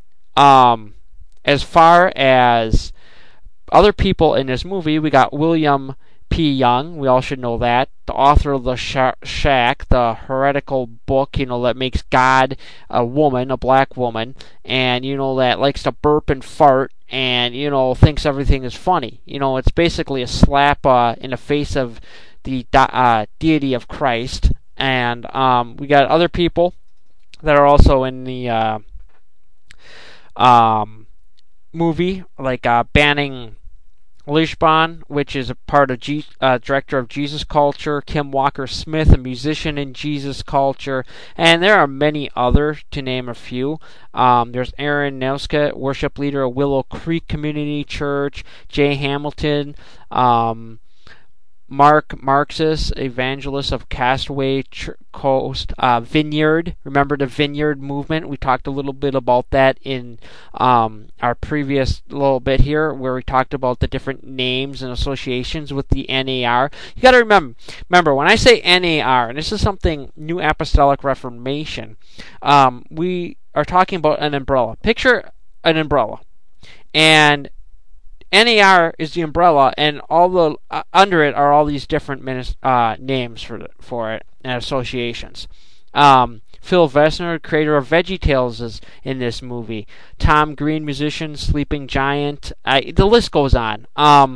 um, as far as other people in this movie, we got William P. Young. We all should know that. The author of The Shack, the heretical book, you know, that makes God a woman, a black woman, and, you know, that likes to burp and fart, and, you know, thinks everything is funny. You know, it's basically a slap uh, in the face of the uh, deity of Christ. And um, we got other people that are also in the uh, um, movie, like uh, Banning Lischbahn, which is a part of G- uh, director of Jesus Culture, Kim Walker Smith, a musician in Jesus Culture, and there are many others, to name a few. Um, there's Aaron Nelska, worship leader of Willow Creek Community Church, Jay Hamilton, um, Mark Marxus, evangelist of Castaway Ch- Coast uh, Vineyard. Remember the Vineyard movement? We talked a little bit about that in um, our previous little bit here, where we talked about the different names and associations with the N A R. You got to remember, remember when I say N A R, and this is something New Apostolic Reformation, um, we are talking about an umbrella. Picture an umbrella, and N A R is the umbrella, and all the uh, under it are all these different minis- uh, names for the, for it and associations. Um, Phil Vesner, creator of VeggieTales, is in this movie. Tom Green, musician, Sleeping Giant. Uh, the list goes on. Um,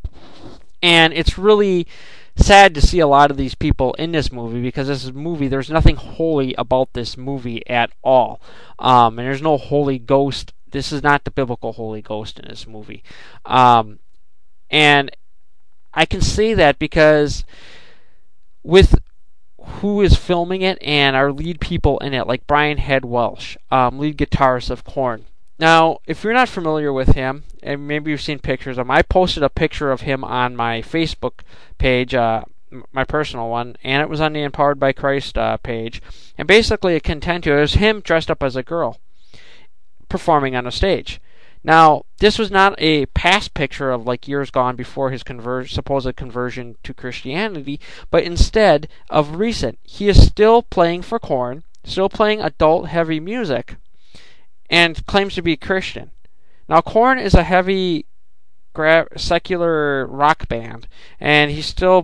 and it's really sad to see a lot of these people in this movie, because this is a movie, there's nothing holy about this movie at all. Um, and there's no Holy Ghost. This is not the biblical Holy Ghost in this movie. Um, and I can say that because with who is filming it and our lead people in it, like Brian Head Welch, um, lead guitarist of Korn. Now, if you're not familiar with him, and maybe you've seen pictures of him, I posted a picture of him on my Facebook page, uh, my personal one, and it was on the Empowered by Christ uh, page. And basically, it content you, it was him dressed up as a girl, performing on a stage. Now, this was not a past picture of like years gone before his conver- supposed conversion to Christianity, but instead of recent. He is still playing for Korn, still playing adult heavy music, and claims to be Christian. Now, Korn is a heavy gra- secular rock band, and he's still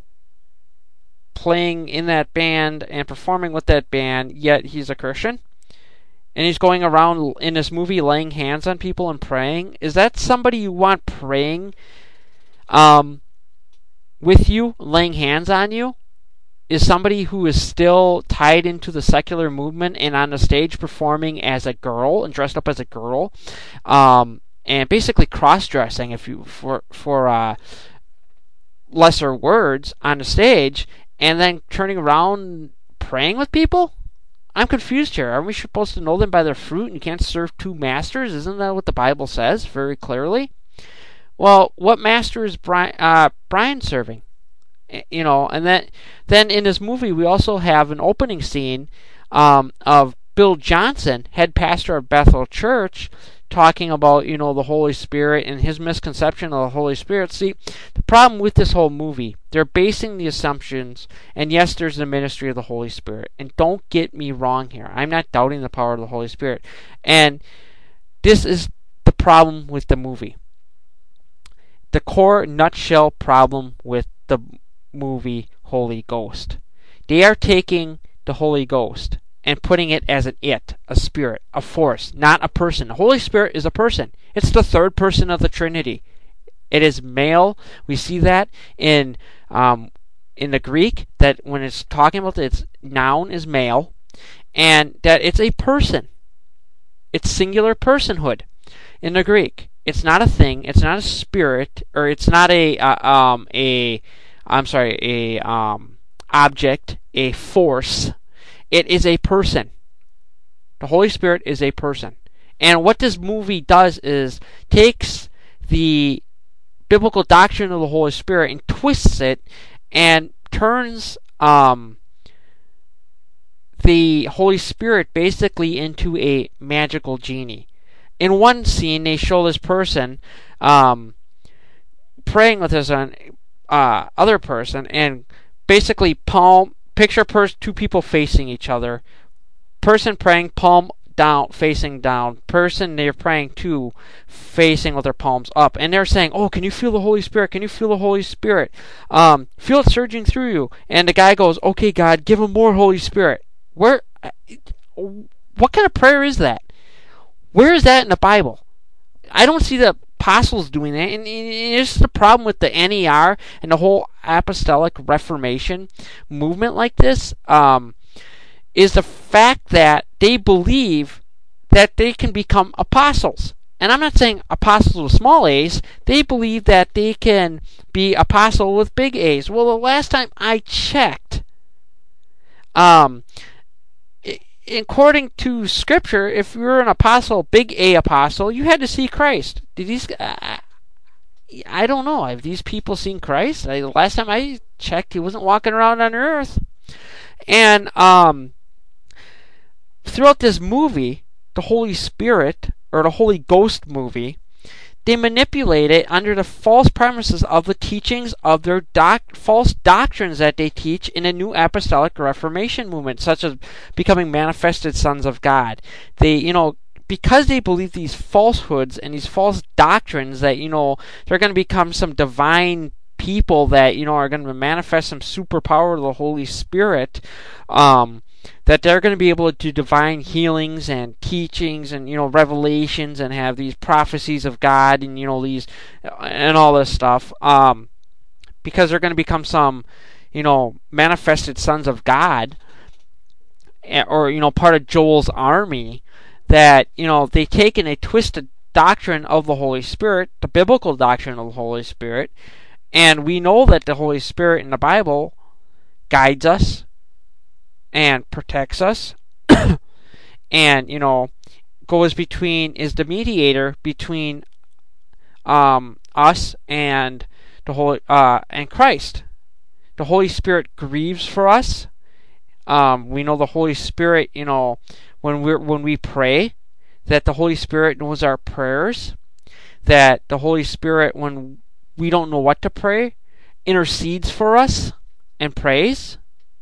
playing in that band and performing with that band, yet he's a Christian. And he's going around in this movie laying hands on people and praying. Is that somebody you want praying um, with you, laying hands on you, is somebody who is still tied into the secular movement and on the stage performing as a girl and dressed up as a girl, um, and basically cross-dressing, if you for for uh, lesser words, on the stage, and then turning around praying with people? I'm confused here. Aren't we supposed to know them by their fruit, and you can't serve two masters? Isn't that what the Bible says very clearly? Well, what master is Brian, uh, Brian serving? You know, and then then in this movie we also have an opening scene um, of Bill Johnson, head pastor of Bethel Church, talking about, you know, the Holy Spirit and his misconception of the Holy Spirit. See, the problem with this whole movie, they're basing the assumptions, and yes, there's the ministry of the Holy Spirit. And don't get me wrong here. I'm not doubting the power of the Holy Spirit. And this is the problem with the movie. The core nutshell problem with the movie Holy Ghost. They are taking the Holy Ghost and putting it as an it, a spirit, a force, not a person. The Holy Spirit is a person. It's the third person of the Trinity. It is male. We see that in um, in the Greek, that when it's talking about it, its noun is male, and that it's a person. It's singular personhood in the Greek. It's not a thing. It's not a spirit, or it's not a uh, um a I'm sorry a um object, a force. It is a person. The Holy Spirit is a person. And what this movie does is takes the biblical doctrine of the Holy Spirit and twists it and turns um, the Holy Spirit basically into a magical genie. In one scene, they show this person um, praying with this uh, other person, and basically palm Picture pers- two people facing each other. Person praying, palm down, facing down. Person they're praying to, facing with their palms up. And they're saying, "Oh, can you feel the Holy Spirit? Can you feel the Holy Spirit? Um, feel it surging through you." And the guy goes, "Okay, God, give him more Holy Spirit." Where? What kind of prayer is that? Where is that in the Bible? I don't see the apostles doing that, and it's the problem with the N E R and the whole apostolic reformation movement like this, um, is the fact that they believe that they can become apostles. And I'm not saying apostles with small a's. They believe that they can be apostle with big A's. Well, the last time I checked, um, according to Scripture, if you're an apostle, big A apostle, you had to see Christ. Did these? Uh, I don't know. Have these people seen Christ? I, last time I checked, he wasn't walking around on earth. And um, throughout this movie, the Holy Spirit, or the Holy Ghost movie, they manipulate it under the false premises of the teachings of their doc- false doctrines that they teach in a new apostolic reformation movement, such as becoming manifested sons of God. They, you know, because they believe these falsehoods and these false doctrines that, you know, they're going to become some divine people that, you know, are going to manifest some superpower of the Holy Spirit, um, that they're going to be able to do divine healings and teachings and, you know, revelations and have these prophecies of God and, you know, these and all this stuff, um, because they're going to become some, you know, manifested sons of God, or, you know, part of Joel's army, that, you know, they take and they twist the doctrine of the Holy Spirit, the biblical doctrine of the Holy Spirit, and we know that the Holy Spirit in the Bible guides us and protects us, and, you know, goes between, is the mediator between um, us and the Holy uh, and Christ. The Holy Spirit grieves for us. Um, we know the Holy Spirit, you know, when we when we pray, that the Holy Spirit knows our prayers. That the Holy Spirit, when we don't know what to pray, intercedes for us and prays.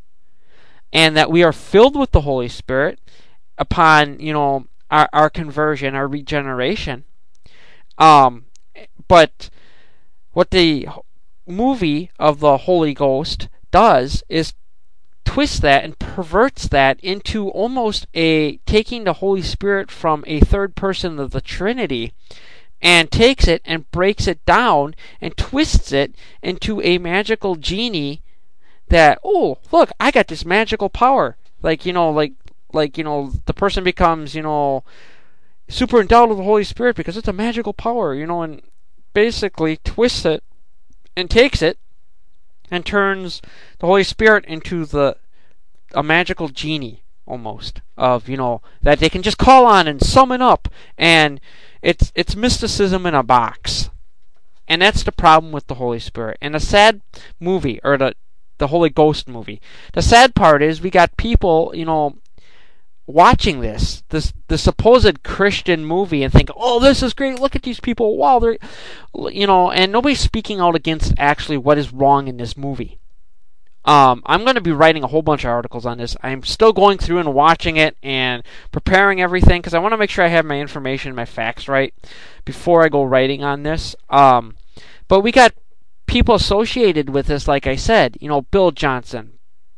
And that we are filled with the Holy Spirit upon, you know, our, our conversion, our regeneration. Um, but what the movie of the Holy Ghost does is twist that and perverts that into almost a taking the Holy Spirit from a third person of the Trinity and takes it and breaks it down and twists it into a magical genie that, oh, look, I got this magical power. Like, you know, like, like, you know, the person becomes, you know, super endowed with the Holy Spirit because it's a magical power, you know, and basically twists it and takes it and turns the Holy Spirit into the a magical genie, almost, of, you know, that they can just call on and summon up, and it's it's mysticism in a box. And that's the problem with the Holy Spirit. And the sad movie, or the the Holy Ghost movie, the sad part is we got people, you know, watching this, this the supposed Christian movie, and think, oh, this is great, look at these people, wow, they're, you know, and nobody's speaking out against actually what is wrong in this movie. Um, I'm going to be writing a whole bunch of articles on this. I'm still going through and watching it and preparing everything because I want to make sure I have my information, my facts right before I go writing on this. Um, but we got people associated with this, like I said, you know, Bill Johnson,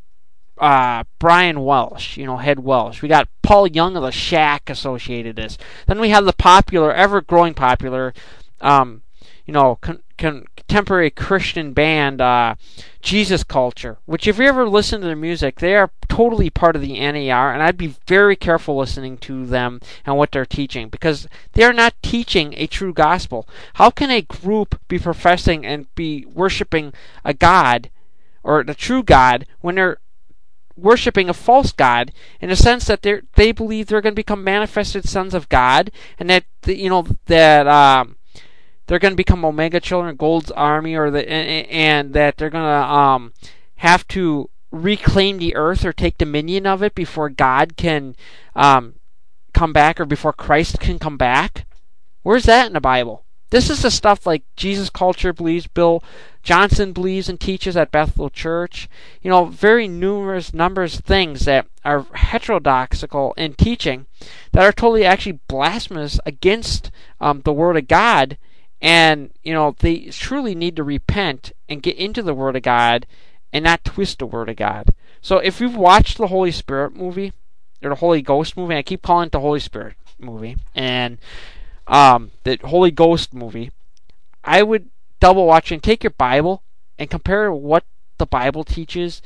uh, Brian Welsh, you know, Head Welsh. We got Paul Young of the Shack associated with this. Then we have the popular, ever-growing popular, um, you know, con- con- contemporary Christian band, uh, Jesus Culture, which if you ever listen to their music, they are totally part of the N A R, and I'd be very careful listening to them and what they're teaching, because they are not teaching a true gospel. How can a group be professing and be worshiping a God, or the true God, when they're worshiping a false God, in the sense that they they believe they're going to become manifested sons of God, and that, you know, that um, they're going to become Omega children, Gold's army, or the and, and that they're going to um, have to reclaim the earth or take dominion of it before God can um, come back, or before Christ can come back? Where's that in the Bible? This is the stuff like Jesus Culture believes, Bill Johnson believes and teaches at Bethel Church. You know, very numerous numbers of things that are heterodoxical in teaching that are totally actually blasphemous against um, the Word of God. And, you know, they truly need to repent and get into the Word of God and not twist the Word of God. So if you've watched the Holy Spirit movie, or the Holy Ghost movie, I keep calling it the Holy Spirit movie, and um, the Holy Ghost movie, I would double watch and take your Bible and compare what the Bible teaches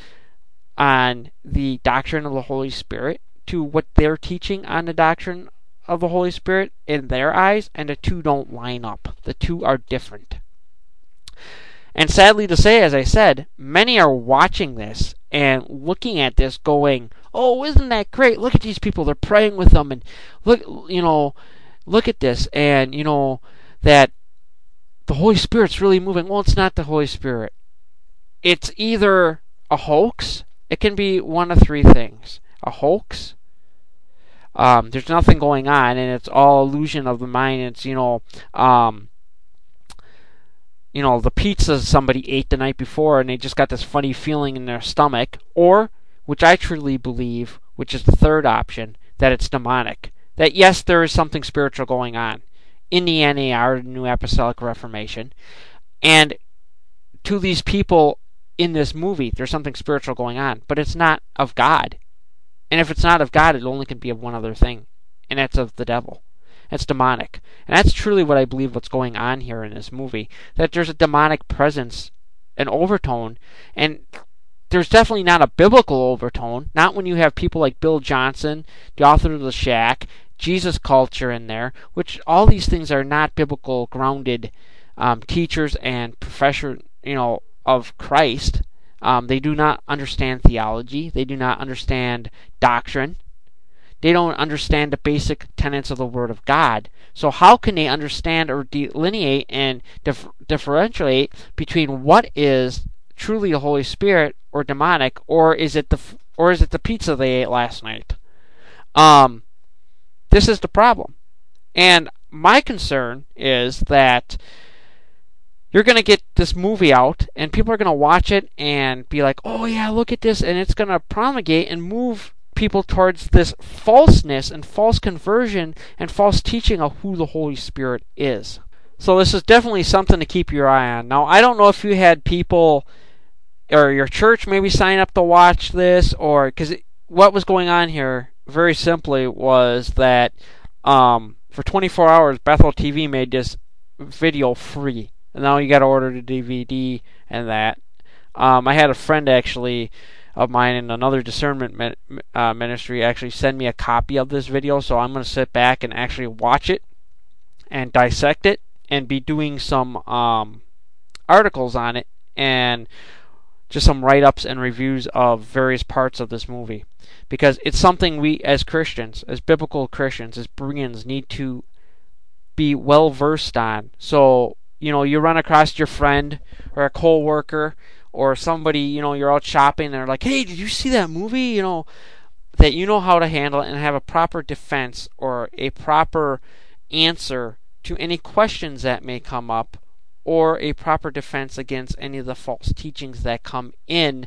on the doctrine of the Holy Spirit to what they're teaching on the doctrine of the Holy Spirit in their eyes, and the two don't line up. The two are different. And sadly to say, as I said, many are watching this and looking at this going, oh, isn't that great? Look at these people, they're praying with them, and look, you know, look at this, and, you know, that the Holy Spirit's really moving. Well, it's not the Holy Spirit. It's either a hoax. It can be one of three things. A hoax. Um, there's nothing going on, and it's all illusion of the mind. It's, you know, um, you know, the pizza somebody ate the night before, and they just got this funny feeling in their stomach. Or, which I truly believe, which is the third option, that it's demonic. That yes, there is something spiritual going on in the N A R, the New Apostolic Reformation, and to these people in this movie, there's something spiritual going on, but it's not of God. And if it's not of God, it only can be of one other thing, and that's of the devil. It's demonic. And that's truly what I believe what's going on here in this movie, that there's a demonic presence, an overtone, and there's definitely not a biblical overtone, not when you have people like Bill Johnson, the author of The Shack, Jesus Culture in there, which all these things are not biblical grounded um, teachers and professor, you know, of Christ. Um, they do not understand theology. They do not understand doctrine. They don't understand the basic tenets of the Word of God. So how can they understand or delineate and dif- differentiate between what is truly the Holy Spirit or demonic, or is it the or is it the pizza they ate last night? Um, this is the problem, and my concern is that you're going to get this movie out, and people are going to watch it and be like, oh yeah, look at this, and it's going to promulgate and move people towards this falseness and false conversion and false teaching of who the Holy Spirit is. So this is definitely something to keep your eye on. Now, I don't know if you had people, or your church maybe sign up to watch this, or, because what was going on here, very simply, was that um, for twenty-four hours, Bethel T V made this video free. And now you got to order the D V D and that. Um, I had a friend actually of mine in another discernment min- uh, ministry actually send me a copy of this video, so I'm going to sit back and actually watch it and dissect it and be doing some um, articles on it and just some write-ups and reviews of various parts of this movie, because it's something we as Christians, as biblical Christians, as Bereans need to be well versed on. So, you know, you run across your friend or a co-worker or somebody, you know, you're out shopping and they're like, hey, did you see that movie? You know, that you know how to handle it and have a proper defense or a proper answer to any questions that may come up, or a proper defense against any of the false teachings that come in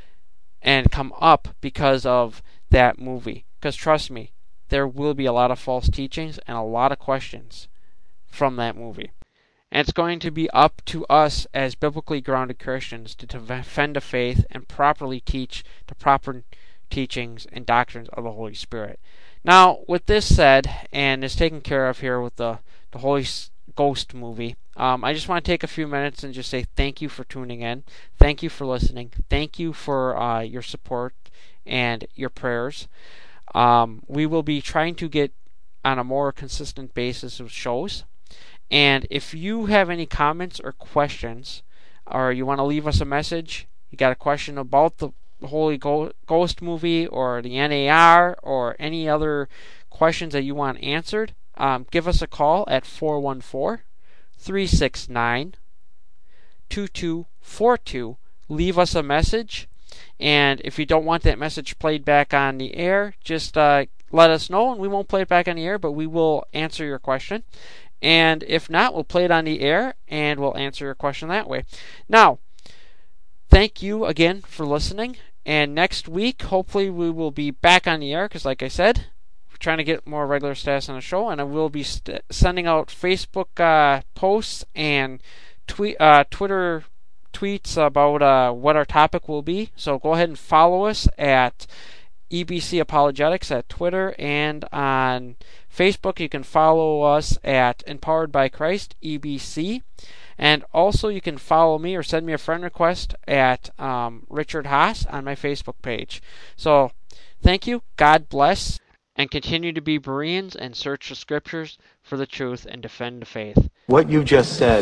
and come up because of that movie. Because trust me, there will be a lot of false teachings and a lot of questions from that movie. And it's going to be up to us as biblically grounded Christians to defend the faith and properly teach the proper teachings and doctrines of the Holy Spirit. Now, with this said, and is taken care of here with the, the Holy Ghost movie, um, I just want to take a few minutes and just say thank you for tuning in. Thank you for listening. Thank you for uh, your support and your prayers. Um, we will be trying to get on a more consistent basis of shows. And if you have any comments or questions, or you want to leave us a message, you got a question about the Holy Ghost movie or the N A R or any other questions that you want answered, um, give us a call at four one four, three six nine, two two four two. Leave us a message, and if you don't want that message played back on the air, just uh, let us know, and we won't play it back on the air, but we will answer your question. And if not, we'll play it on the air, and we'll answer your question that way. Now, thank you again for listening. And next week, hopefully, we will be back on the air, because like I said, we're trying to get more regular status on the show, and I will be st- sending out Facebook uh, posts and tweet, uh, Twitter tweets about uh, what our topic will be. So go ahead and follow us at E B C Apologetics at Twitter, and on Facebook you can follow us at Empowered by Christ E B C, and also you can follow me or send me a friend request at um, Richard Haas on my Facebook page. So thank you, God bless, and continue to be Bereans and search the Scriptures for the truth and defend the faith. What you just said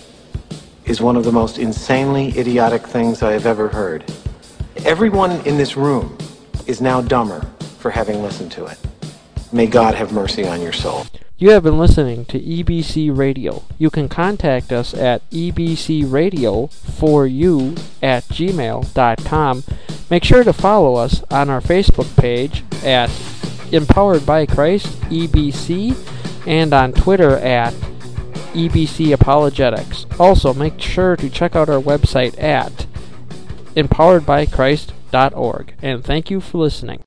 is one of the most insanely idiotic things I have ever heard. Everyone in this room is now dumber for having listened to it. May God have mercy on your soul. You have been listening to E B C Radio. You can contact us at e b c radio for you at gmail dot com. Make sure to follow us on our Facebook page at Empowered by Christ E B C and on Twitter at E B C Apologetics. Also, make sure to check out our website at empowered by christ dot org. And thank you for listening.